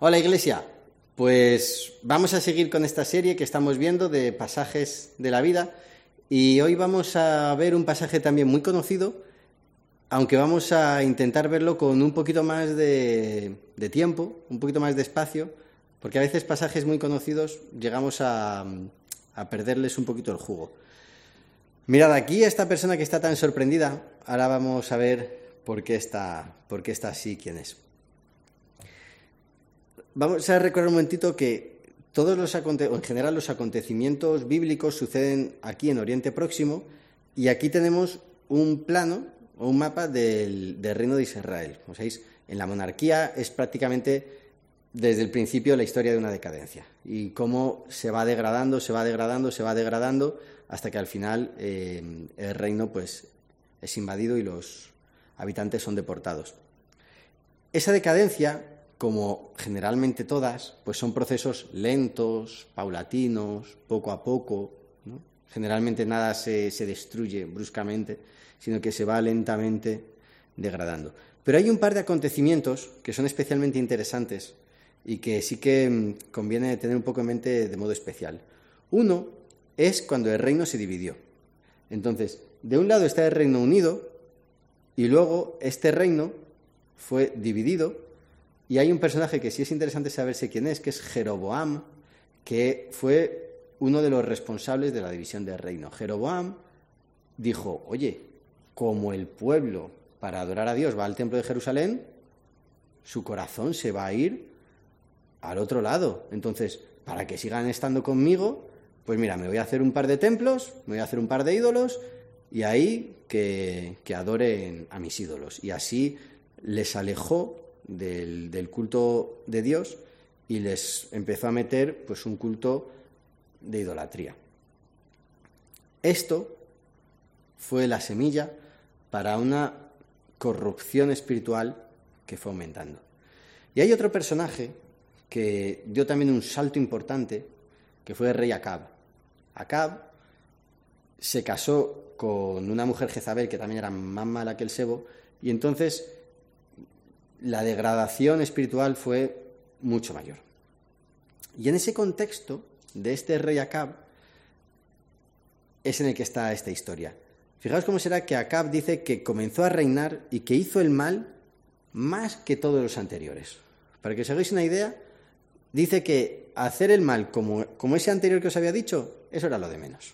Hola Iglesia, pues vamos a seguir con esta serie que estamos viendo de pasajes de la vida y hoy vamos a ver un pasaje también muy conocido, aunque vamos a intentar verlo con un poquito más de tiempo, un poquito más de espacio, porque a veces pasajes muy conocidos llegamos a perderles un poquito el jugo. Mirad, aquí esta persona que está tan sorprendida, ahora vamos a ver por qué está así, quién es. Vamos a recordar un momentito que en general los acontecimientos bíblicos suceden aquí en Oriente Próximo y aquí tenemos un plano o un mapa del reino de Israel. Como sabéis, en la monarquía es prácticamente desde el principio la historia de una decadencia y cómo se va degradando hasta que al final el reino pues es invadido y los habitantes son deportados. Esa decadencia, como generalmente todas, pues son procesos lentos, paulatinos, poco a poco, ¿no? Generalmente nada se destruye bruscamente, sino que se va lentamente degradando. Pero hay un par de acontecimientos que son especialmente interesantes y que sí que conviene tener un poco en mente de modo especial. Uno es cuando el reino se dividió. Entonces, de un lado está el Reino Unido y luego este reino fue dividido. Y hay un personaje que sí es interesante saberse quién es, que es Jeroboam, que fue uno de los responsables de la división del reino. Jeroboam dijo, oye, como el pueblo para adorar a Dios va al templo de Jerusalén, su corazón se va a ir al otro lado. Entonces, para que sigan estando conmigo, pues mira, me voy a hacer un par de templos, me voy a hacer un par de ídolos y ahí que adoren a mis ídolos. Y así les alejó del culto de Dios y les empezó a meter pues un culto de idolatría. Esto fue la semilla para una corrupción espiritual que fue aumentando. Y hay otro personaje que dio también un salto importante, que fue el rey Acab. Acab se casó con una mujer Jezabel que también era más mala que el sebo y entonces la degradación espiritual fue mucho mayor. Y en ese contexto de este rey Acab es en el que está esta historia. Fijaos cómo será que Acab dice que comenzó a reinar y que hizo el mal más que todos los anteriores. Para que os hagáis una idea, dice que hacer el mal como ese anterior que os había dicho, eso era lo de menos.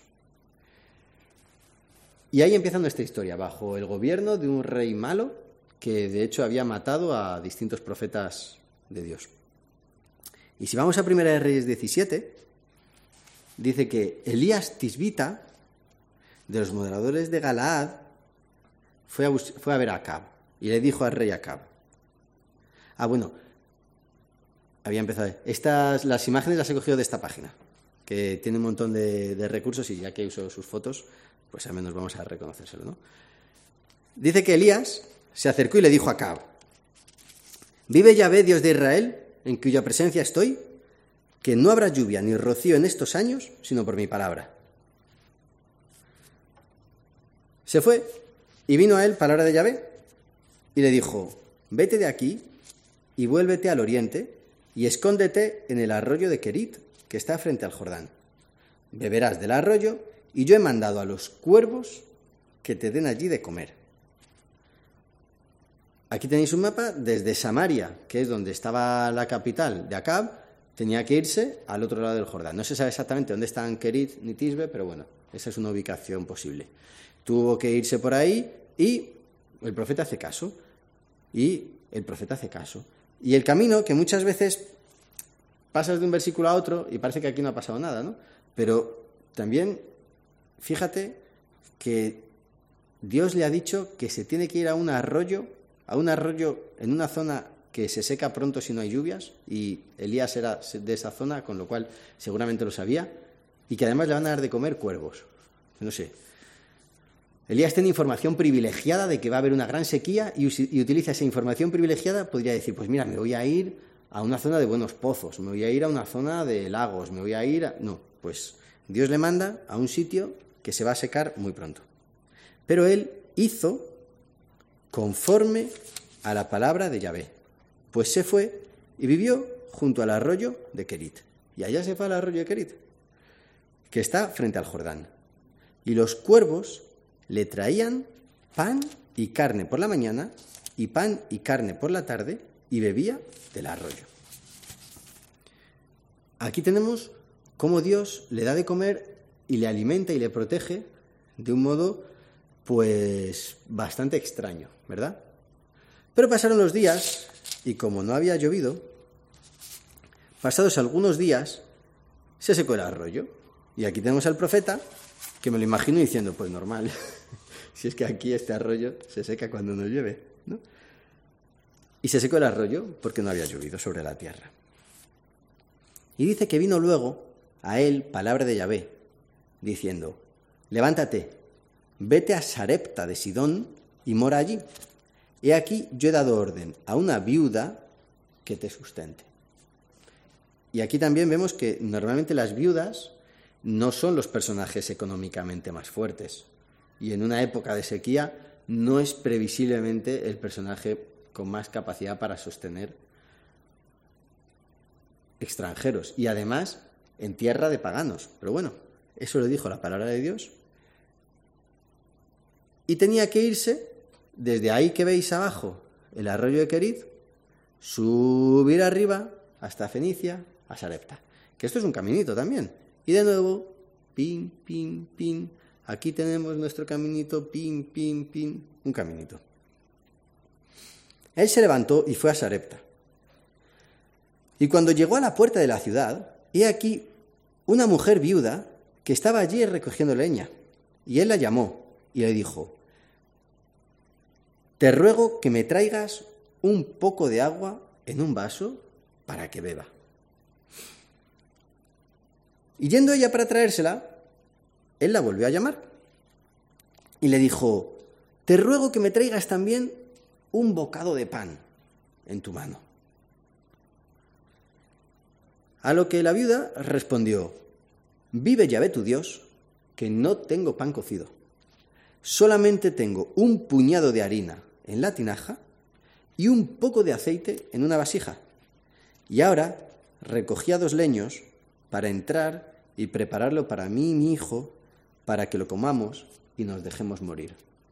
Y ahí empieza nuestra historia, bajo el gobierno de un rey malo que de hecho había matado a distintos profetas de Dios. Y si vamos a 1 Reyes 17, dice que Elías Tisbita, de los moradores de Galaad, fue a ver a Acab y le dijo al rey Acab. Había empezado. Las imágenes las he cogido de esta página, que tiene un montón de recursos y ya que uso sus fotos, pues al menos vamos a reconocérselo, ¿no? Dice que Elías se acercó y le dijo a Acab: «Vive Yahvé, Dios de Israel, en cuya presencia estoy, que no habrá lluvia ni rocío en estos años, sino por mi palabra». Se fue y vino a él palabra de Yahvé y le dijo: «Vete de aquí y vuélvete al oriente y escóndete en el arroyo de Kerit, que está frente al Jordán. Beberás del arroyo y yo he mandado a los cuervos que te den allí de comer». Aquí tenéis un mapa desde Samaria, que es donde estaba la capital de Acab, tenía que irse al otro lado del Jordán. No se sabe exactamente dónde están Kerit ni Tisbe, pero bueno, esa es una ubicación posible. Tuvo que irse por ahí y el profeta hace caso. Y el camino, que muchas veces pasas de un versículo a otro y parece que aquí no ha pasado nada, ¿no? Pero también, fíjate que Dios le ha dicho que se tiene que ir a un arroyo en una zona que se seca pronto si no hay lluvias, y Elías era de esa zona, con lo cual seguramente lo sabía, y que además le van a dar de comer cuervos. No sé. Elías tiene información privilegiada de que va a haber una gran sequía y utiliza esa información privilegiada, podría decir, pues mira, me voy a ir a una zona de buenos pozos, me voy a ir a una zona de lagos, me voy a ir a... No, pues Dios le manda a un sitio que se va a secar muy pronto. Pero él hizo conforme a la palabra de Yahvé, pues se fue y vivió junto al arroyo de Kerit. Y allá se fue al arroyo de Kerit, que está frente al Jordán. Y los cuervos le traían pan y carne por la mañana y pan y carne por la tarde, y bebía del arroyo. Aquí tenemos cómo Dios le da de comer y le alimenta y le protege de un modo, pues, bastante extraño, ¿verdad? Pero pasaron los días y como no había llovido, pasados algunos días, se secó el arroyo. Y aquí tenemos al profeta, que me lo imagino diciendo, pues normal, si es que aquí este arroyo se seca cuando no llueve, ¿no? Y se secó el arroyo porque no había llovido sobre la tierra. Y dice que vino luego a él palabra de Yahvé, diciendo, levántate, vete a Sarepta de Sidón y mora allí. He aquí yo he dado orden a una viuda que te sustente. Y aquí también vemos que normalmente las viudas no son los personajes económicamente más fuertes. Y en una época de sequía no es previsiblemente el personaje con más capacidad para sostener extranjeros. Y además en tierra de paganos. Pero bueno, eso lo dijo la palabra de Dios. Y tenía que irse desde ahí que veis abajo, el arroyo de Kerit, subir arriba hasta Fenicia, a Sarepta. Que esto es un caminito también. Y de nuevo, pin, pin, pin. Aquí tenemos nuestro caminito, pin, pin, pin. Un caminito. Él se levantó y fue a Sarepta. Y cuando llegó a la puerta de la ciudad, he aquí una mujer viuda que estaba allí recogiendo leña. Y él la llamó y le dijo, te ruego que me traigas un poco de agua en un vaso para que beba. Y yendo ella para traérsela, él la volvió a llamar y le dijo, te ruego que me traigas también un bocado de pan en tu mano. A lo que la viuda respondió, vive Yahvé tu Dios, que no tengo pan cocido. Solamente tengo un puñado de harina en la tinaja y un poco de aceite en una vasija. Y ahora recogía 2 leños para entrar y prepararlo para mí y mi hijo, para que lo comamos y nos dejemos morir.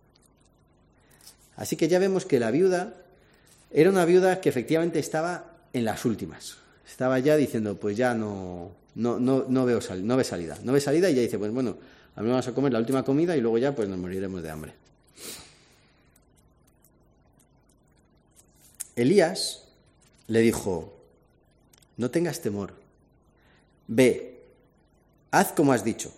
Así que ya vemos que la viuda era una viuda que efectivamente estaba en las últimas. Estaba ya diciendo, pues ya no ve salida. No ve salida y ya dice, pues bueno, a mí vamos a comer la última comida y luego ya pues nos moriremos de hambre. Elías le dijo, no tengas temor, ve, haz como has dicho.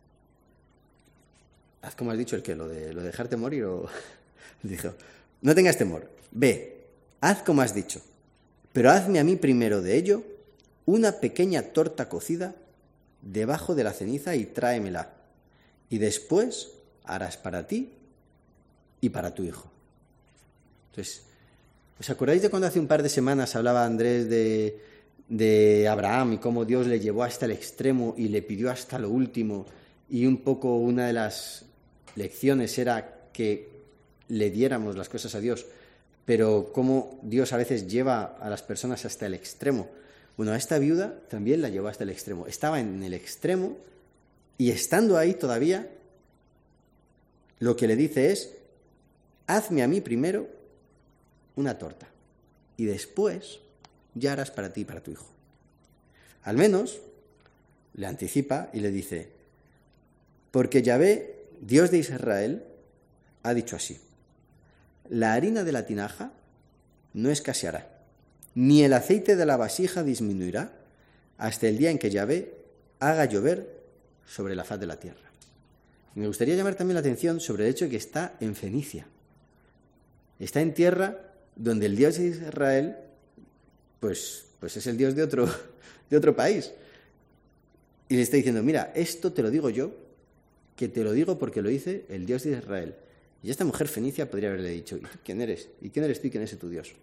¿Haz como has dicho el qué? ¿Lo de dejarte morir? O dijo, no tengas temor, ve, haz como has dicho, pero hazme a mí primero de ello una pequeña torta cocida debajo de la ceniza y tráemela, y después harás para ti y para tu hijo. Entonces, ¿os acordáis de cuando hace un par de semanas hablaba Andrés de Abraham y cómo Dios le llevó hasta el extremo y le pidió hasta lo último? Y un poco una de las lecciones era que le diéramos las cosas a Dios, pero cómo Dios a veces lleva a las personas hasta el extremo. Bueno, a esta viuda también la llevó hasta el extremo. Estaba en el extremo y estando ahí todavía, lo que le dice es, hazme a mí primero una torta y después ya harás para ti y para tu hijo. Al menos le anticipa y le dice, porque Yahvé, Dios de Israel, ha dicho así, la harina de la tinaja no escaseará, ni el aceite de la vasija disminuirá hasta el día en que Yahvé haga llover sobre la faz de la tierra. Me gustaría llamar también la atención sobre el hecho de que está en Fenicia. Está en tierra donde el Dios de Israel pues es el Dios de otro país. Y le está diciendo, mira, esto te lo digo yo, que te lo digo porque lo dice el Dios de Israel. Y esta mujer fenicia podría haberle dicho, ¿y tú quién eres? ¿Y quién eres tú y quién es tu Dios?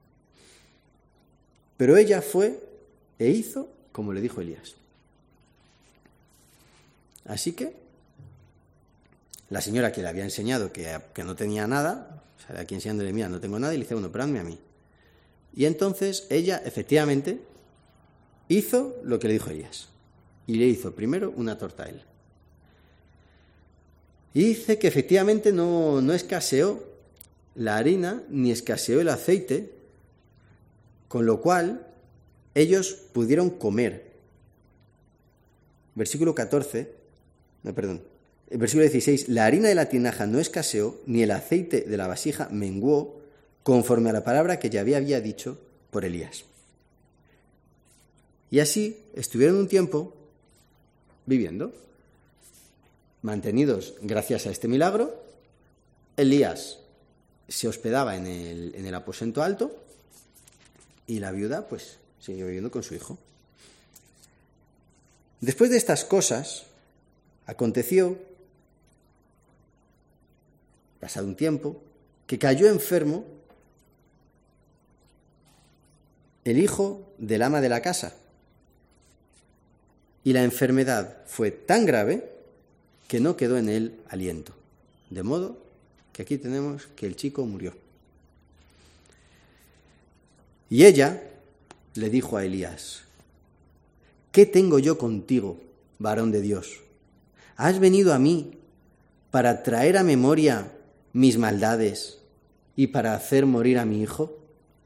Pero ella fue e hizo como le dijo Elías. Así que la señora que le había enseñado que no tenía nada, o sea, aquí enseñándole, mira, no tengo nada, y le dice, bueno, pero hazme a mí. Y entonces ella, efectivamente, hizo lo que le dijo Elías. Y le hizo primero una torta a él. Y dice que efectivamente no escaseó la harina ni escaseó el aceite, con lo cual ellos pudieron comer. Versículo 16, la harina de la tinaja no escaseó, ni el aceite de la vasija menguó, conforme a la palabra que Yahvé había dicho por Elías. Y así estuvieron un tiempo viviendo, mantenidos gracias a este milagro. Elías se hospedaba en el aposento alto y la viuda pues siguió viviendo con su hijo. Después de estas cosas, aconteció, pasado un tiempo, que cayó enfermo el hijo del ama de la casa. Y la enfermedad fue tan grave que no quedó en él aliento. De modo que aquí tenemos que el chico murió. Y ella le dijo a Elías: ¿qué tengo yo contigo, varón de Dios? ¿Has venido a mí para traer a memoria mis maldades y para hacer morir a mi hijo?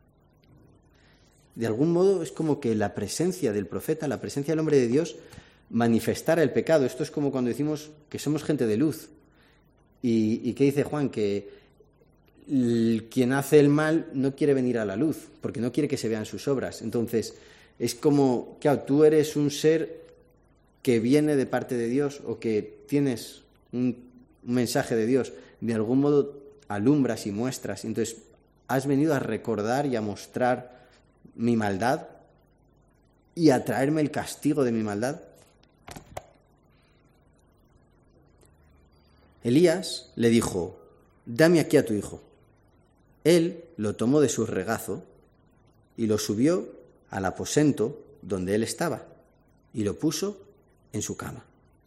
De algún modo es como que la presencia del profeta, la presencia del hombre de Dios, manifestara el pecado. Esto es como cuando decimos que somos gente de luz. ¿Y qué dice Juan? Que quien hace el mal no quiere venir a la luz, porque no quiere que se vean sus obras. Entonces, es como, claro, tú eres un ser que viene de parte de Dios o que tienes un mensaje de Dios, de algún modo alumbras y muestras. Entonces, has venido a recordar y a mostrar mi maldad y a traerme el castigo de mi maldad. Elías le dijo: dame aquí a tu hijo. Él lo tomó de su regazo y lo subió al aposento donde él estaba y lo puso en su cama.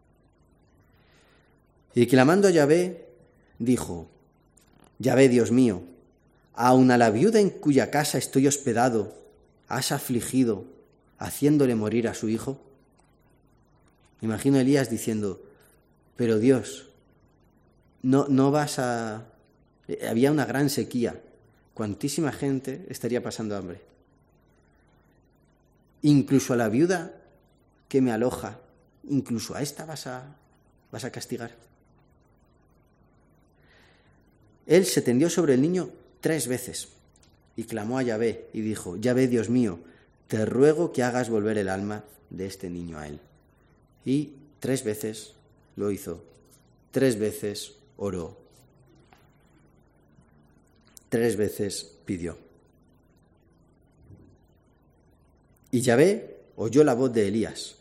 Y clamando a Yahvé, dijo: Yahvé, Dios mío, aun a la viuda en cuya casa estoy hospedado, ¿has afligido, haciéndole morir a su hijo? Imagino a Elías diciendo: pero Dios, no vas a... Había una gran sequía, cuantísima gente estaría pasando hambre. Incluso a la viuda que me aloja, incluso a esta vas a castigar. Él se tendió sobre el niño 3 veces y clamó a Yahvé y dijo: Yahvé, Dios mío, te ruego que hagas volver el alma de este niño a él. Y 3 veces lo hizo, 3 veces oró, 3 veces pidió. Y Yahvé oyó la voz de Elías,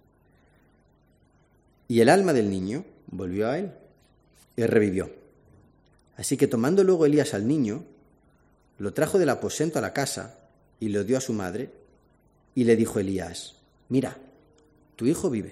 y el alma del niño volvió a él y revivió. Así que tomando luego Elías al niño, lo trajo del aposento a la casa y lo dio a su madre, y le dijo Elías: mira, tu hijo vive.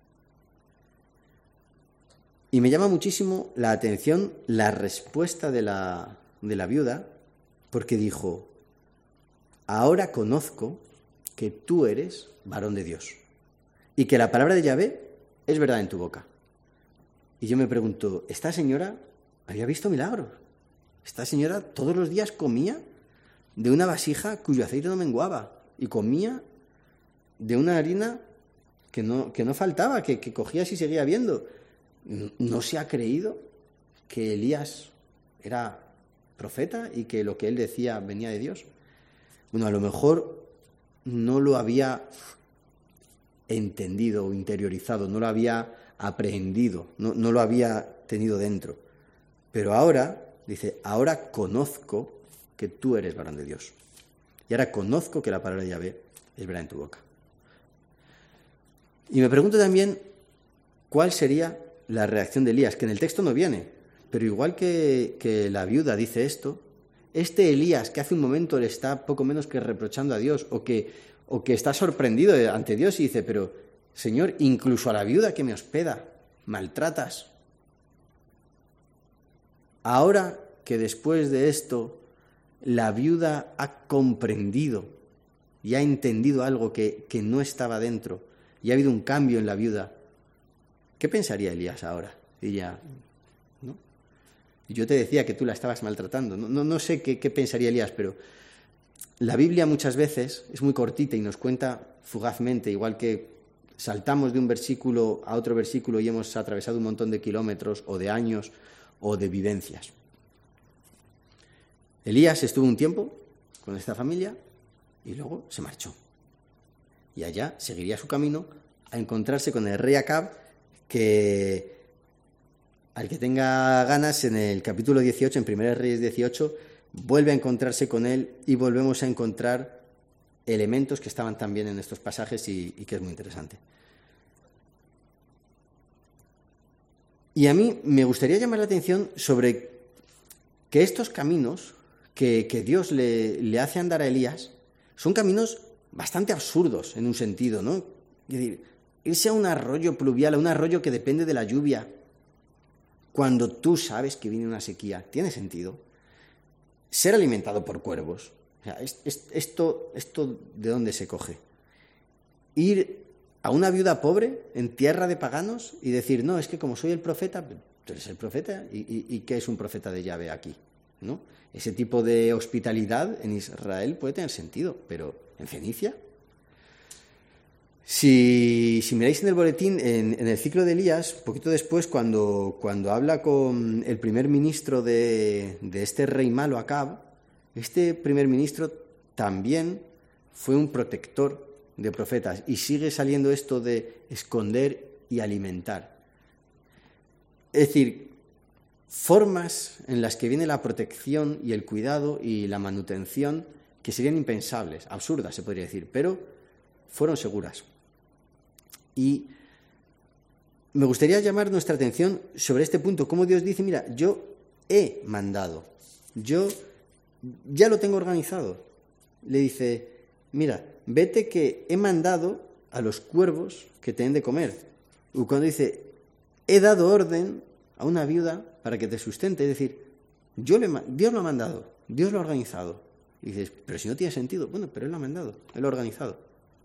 Y me llama muchísimo la atención la respuesta de la viuda, porque dijo: ahora conozco que tú eres varón de Dios y que la palabra de Yahvé es verdad en tu boca. Y yo me pregunto, ¿esta señora había visto milagros? Esta señora todos los días comía de una vasija cuyo aceite no menguaba y comía de una harina que no faltaba, que cogías y seguía viendo. ¿No se ha creído que Elías era profeta y que lo que él decía venía de Dios? Bueno, a lo mejor no lo había entendido o interiorizado, no lo había aprehendido, no lo había tenido dentro. Pero ahora, dice, ahora conozco que tú eres varón de Dios. Y ahora conozco que la palabra de Yahvé es verdad en tu boca. Y me pregunto también cuál sería la reacción de Elías, que en el texto no viene, pero igual que la viuda dice esto, este Elías que hace un momento le está poco menos que reprochando a Dios o que está sorprendido ante Dios y dice: pero Señor, incluso a la viuda que me hospeda maltratas. Ahora que después de esto la viuda ha comprendido y ha entendido algo que no estaba dentro y ha habido un cambio en la viuda, ¿qué pensaría Elías ahora? Diría, ¿no? Yo te decía que tú la estabas maltratando. No sé qué pensaría Elías, pero la Biblia muchas veces es muy cortita y nos cuenta fugazmente, igual que saltamos de un versículo a otro versículo y hemos atravesado un montón de kilómetros o de años o de vivencias. Elías estuvo un tiempo con esta familia y luego se marchó. Y allá seguiría su camino a encontrarse con el rey Acab, que al que tenga ganas, en el capítulo 18, en 1 Reyes 18, vuelve a encontrarse con él y volvemos a encontrar elementos que estaban también en estos pasajes y que es muy interesante. Y a mí me gustaría llamar la atención sobre que estos caminos que Dios le hace andar a Elías son caminos bastante absurdos en un sentido, ¿no? Es decir, irse a un arroyo pluvial, a un arroyo que depende de la lluvia, cuando tú sabes que viene una sequía, ¿tiene sentido? Ser alimentado por cuervos, o sea, esto ¿de dónde se coge? Ir a una viuda pobre en tierra de paganos y decir, no, es que como soy el profeta, tú eres el profeta, ¿y qué es un profeta de Yahvé aquí? ¿No? Ese tipo de hospitalidad en Israel puede tener sentido, pero ¿en Fenicia? Si miráis en el boletín, en el ciclo de Elías, poquito después, cuando habla con el primer ministro de este rey malo, Acab, este primer ministro también fue un protector de profetas y sigue saliendo esto de esconder y alimentar. Es decir, formas en las que viene la protección y el cuidado y la manutención que serían impensables, absurdas se podría decir, pero fueron seguras. Y me gustaría llamar nuestra atención sobre este punto, cómo Dios dice, mira, yo he mandado, yo ya lo tengo organizado. Le dice, mira, vete que he mandado a los cuervos que te den de comer. Y cuando dice, he dado orden a una viuda para que te sustente, es decir, Dios lo ha mandado, Dios lo ha organizado. Y dices, pero si no tiene sentido, bueno, pero Él lo ha mandado, Él lo ha organizado.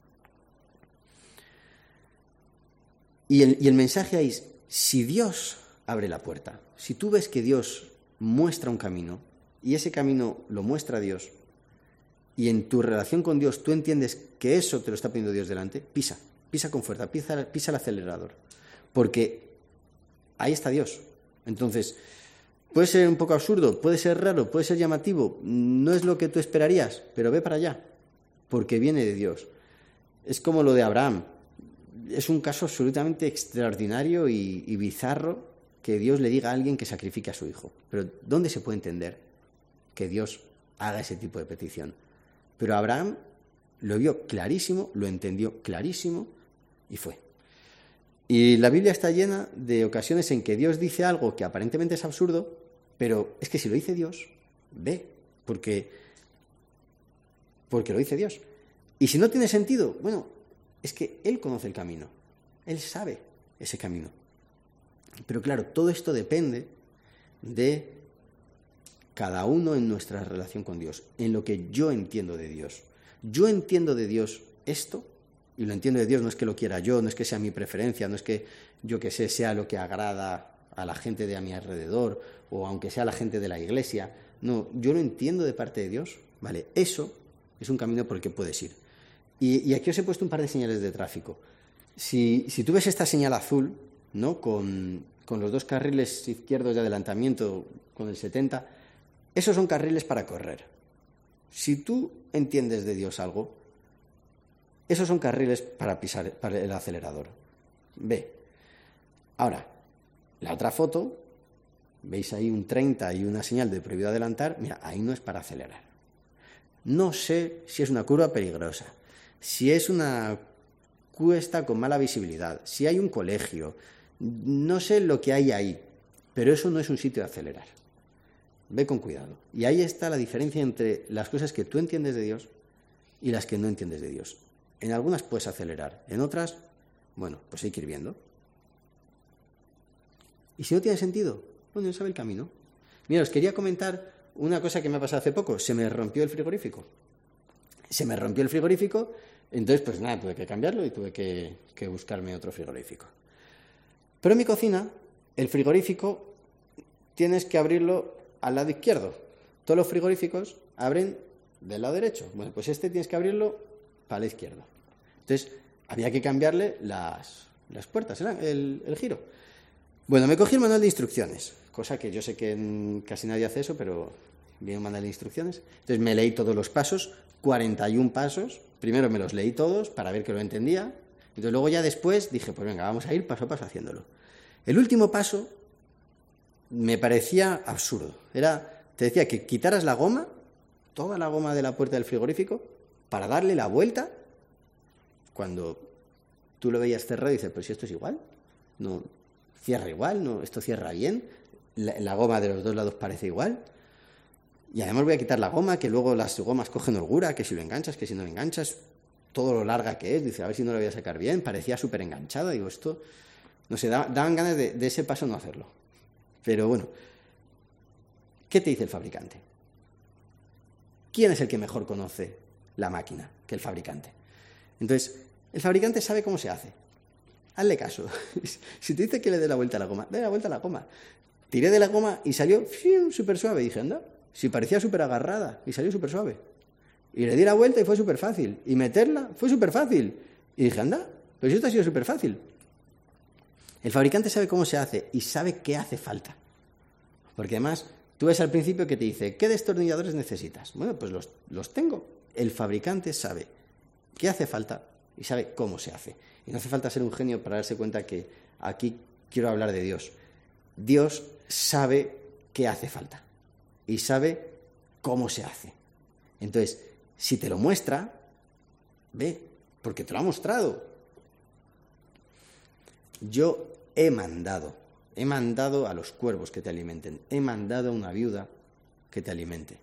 Y el mensaje ahí es, si Dios abre la puerta, si tú ves que Dios muestra un camino, y ese camino lo muestra Dios, y en tu relación con Dios tú entiendes que eso te lo está poniendo Dios delante, pisa con fuerza, pisa el acelerador, porque ahí está Dios. Entonces, puede ser un poco absurdo, puede ser raro, puede ser llamativo, no es lo que tú esperarías, pero ve para allá, porque viene de Dios. Es como lo de Abraham. Es un caso absolutamente extraordinario y bizarro que Dios le diga a alguien que sacrifique a su hijo. Pero ¿dónde se puede entender que Dios haga ese tipo de petición? Pero Abraham lo vio clarísimo, lo entendió clarísimo y fue. Y la Biblia está llena de ocasiones en que Dios dice algo que aparentemente es absurdo, pero es que si lo dice Dios, ve, porque lo dice Dios. Y si no tiene sentido, bueno, es que Él conoce el camino, Él sabe ese camino. Pero claro, todo esto depende de cada uno en nuestra relación con Dios, en lo que yo entiendo de Dios. Yo entiendo de Dios esto, y lo entiendo de Dios, no es que lo quiera yo, no es que sea mi preferencia, no es que yo que sé sea lo que agrada a la gente de a mi alrededor, o aunque sea la gente de la iglesia. No, yo lo entiendo de parte de Dios, ¿vale? Eso es un camino por el que puedes ir. Y aquí os he puesto un par de señales de tráfico. Si tú ves esta señal azul, ¿no? Con los dos carriles izquierdos de adelantamiento, con el 70, esos son carriles para correr. Si tú entiendes de Dios algo, esos son carriles para pisar para el acelerador. Ve. Ahora, la otra foto, veis ahí un 30 y una señal de prohibido adelantar, mira, ahí no es para acelerar. No sé si es una curva peligrosa, si es una cuesta con mala visibilidad, si hay un colegio, no sé lo que hay ahí, pero eso no es un sitio de acelerar. Ve con cuidado. Y ahí está la diferencia entre las cosas que tú entiendes de Dios y las que no entiendes de Dios. En algunas puedes acelerar, en otras, bueno, pues hay que ir viendo. Y si no tiene sentido, bueno, Él sabe el camino. Mira, os quería comentar una cosa que me ha pasado hace poco. Se me rompió el frigorífico. Se me rompió el frigorífico, entonces pues nada, tuve que cambiarlo y tuve que buscarme otro frigorífico. Pero en mi cocina, el frigorífico tienes que abrirlo al lado izquierdo. Todos los frigoríficos abren del lado derecho. Bueno, pues este tienes que abrirlo para la izquierda. Entonces, había que cambiarle las puertas, el giro. Bueno, me cogí el manual de instrucciones, cosa que yo sé que casi nadie hace eso, pero viene un manual de instrucciones. Entonces me leí todos los pasos, 41 pasos. Primero me los leí todos para ver que lo entendía. Entonces luego ya después dije, pues venga, vamos a ir paso a paso haciéndolo. El último paso me parecía absurdo. Te decía que quitaras la goma, toda la goma de la puerta del frigorífico, para darle la vuelta. Cuando tú lo veías cerrado y dices, pues si esto es igual, no cierra igual, no, esto cierra bien, la goma de los dos lados parece igual. Y además voy a quitar la goma, que luego las gomas cogen holgura, que si lo enganchas, que si no lo enganchas, todo lo larga que es, dice, a ver si no lo voy a sacar bien, parecía súper enganchado, digo, esto, no sé, daban ganas de ese paso no hacerlo. Pero bueno, ¿qué te dice el fabricante? ¿Quién es el que mejor conoce la máquina que el fabricante? Entonces, el fabricante sabe cómo se hace. Hazle caso. Si te dice que le dé la vuelta a la goma, dale la vuelta a la goma. Tiré de la goma y salió súper suave. Dije, anda, si parecía súper agarrada y salió súper suave. Y le di la vuelta y fue súper fácil. Y meterla fue súper fácil. Y dije, anda, pero si esto ha sido súper fácil. El fabricante sabe cómo se hace y sabe qué hace falta. Porque además, tú ves al principio que te dice, ¿qué destornilladores necesitas? Bueno, pues los tengo. El fabricante sabe qué hace falta y sabe cómo se hace. Y no hace falta ser un genio para darse cuenta que aquí quiero hablar de Dios. Dios sabe qué hace falta y sabe cómo se hace. Entonces, si te lo muestra, ve, porque te lo ha mostrado. Yo he mandado a los cuervos que te alimenten, he mandado a una viuda que te alimente.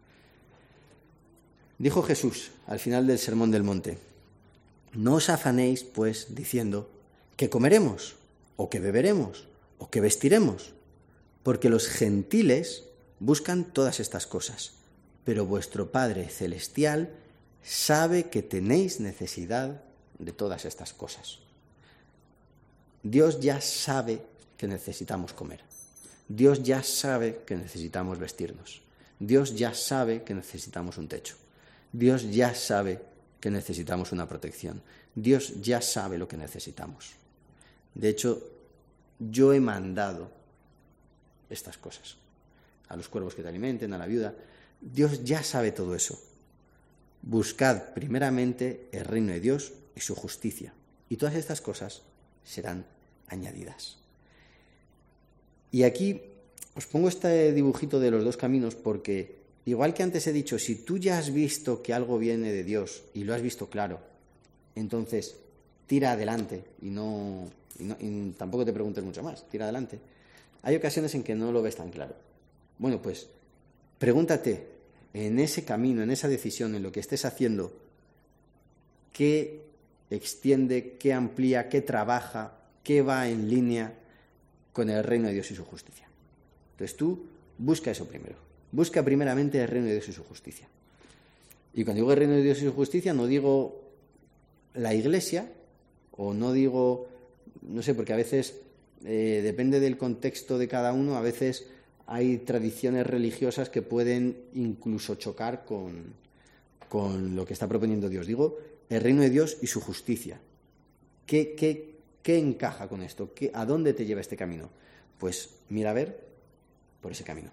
Dijo Jesús al final del Sermón del Monte, no os afanéis, pues, diciendo, ¿qué comeremos? ¿O qué beberemos? ¿O qué vestiremos? Porque los gentiles buscan todas estas cosas, pero vuestro Padre Celestial sabe que tenéis necesidad de todas estas cosas. Dios ya sabe que necesitamos comer. Dios ya sabe que necesitamos vestirnos. Dios ya sabe que necesitamos un techo. Dios ya sabe que necesitamos una protección. Dios ya sabe lo que necesitamos. De hecho, yo he mandado estas cosas a los cuervos que te alimenten, a la viuda. Dios ya sabe todo eso. Buscad primeramente el reino de Dios y su justicia, y todas estas cosas serán añadidas. Y aquí os pongo este dibujito de los dos caminos porque, igual que antes he dicho, si tú ya has visto que algo viene de Dios y lo has visto claro, entonces tira adelante y tampoco te preguntes mucho más, tira adelante. Hay ocasiones en que no lo ves tan claro. Bueno, pues pregúntate en ese camino, en esa decisión, en lo que estés haciendo, qué extiende, qué amplía, qué trabaja, qué va en línea con el reino de Dios y su justicia. Entonces tú busca eso primero. Busca primeramente el reino de Dios y su justicia. Y cuando digo el reino de Dios y su justicia, no digo la iglesia, o no digo, no sé, porque a veces depende del contexto de cada uno, a veces hay tradiciones religiosas que pueden incluso chocar con lo que está proponiendo Dios. Digo, el reino de Dios y su justicia. ¿Qué encaja con esto? ¿A dónde te lleva este camino? Pues mira a ver por ese camino.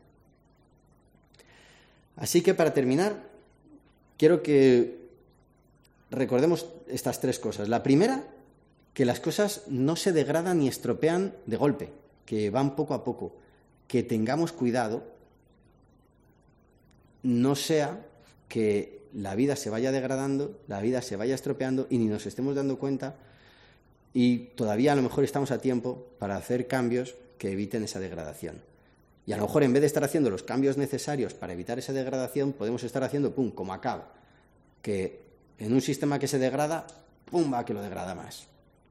Así que para terminar, quiero que recordemos estas tres cosas. La primera, que las cosas no se degradan ni estropean de golpe, que van poco a poco, que tengamos cuidado, no sea que la vida se vaya degradando, la vida se vaya estropeando y ni nos estemos dando cuenta y todavía a lo mejor estamos a tiempo para hacer cambios que eviten esa degradación. Y a lo mejor en vez de estar haciendo los cambios necesarios para evitar esa degradación, podemos estar haciendo, como Acab, que en un sistema que se degrada, va que lo degrada más.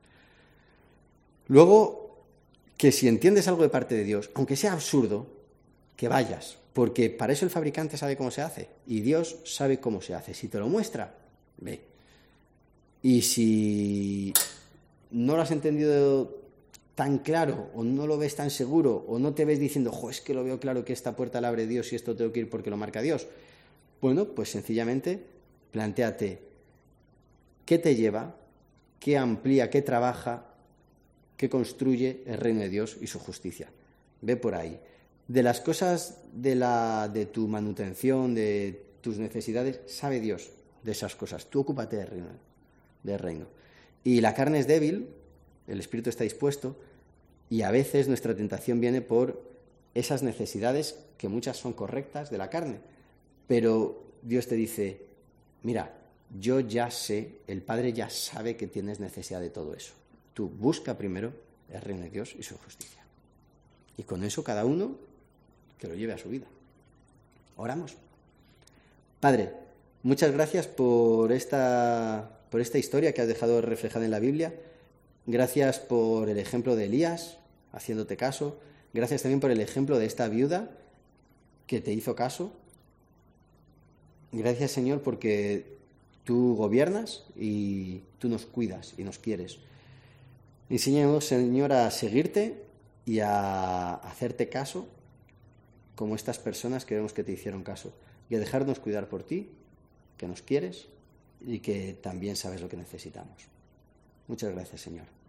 Luego, que si entiendes algo de parte de Dios, aunque sea absurdo, que vayas, porque para eso el fabricante sabe cómo se hace y Dios sabe cómo se hace. Si te lo muestra, Ve. Y si no lo has entendido tan claro, o no lo ves tan seguro, o no te ves diciendo, es que lo veo claro que esta puerta la abre Dios y esto tengo que ir porque lo marca Dios. Bueno, pues sencillamente plantéate qué te lleva, qué amplía, qué trabaja, qué construye el reino de Dios y su justicia. Ve por ahí. De las cosas de tu manutención, de tus necesidades, sabe Dios de esas cosas. Tú ocúpate del reino. Y la carne es débil, el espíritu está dispuesto, y a veces nuestra tentación viene por esas necesidades que muchas son correctas de la carne. Pero Dios te dice, mira, yo ya sé, el Padre ya sabe que tienes necesidad de todo eso. Tú busca primero el reino de Dios y su justicia. Y con eso cada uno que lo lleve a su vida. Oramos. Padre, muchas gracias por esta historia que has dejado reflejada en la Biblia. Gracias por el ejemplo de Elías, haciéndote caso. Gracias también por el ejemplo de esta viuda que te hizo caso. Gracias, Señor, porque tú gobiernas y tú nos cuidas y nos quieres. Enséñanos, Señor, a seguirte y a hacerte caso como estas personas que vemos que te hicieron caso, y a dejarnos cuidar por ti, que nos quieres y que también sabes lo que necesitamos. Muchas gracias, Señor.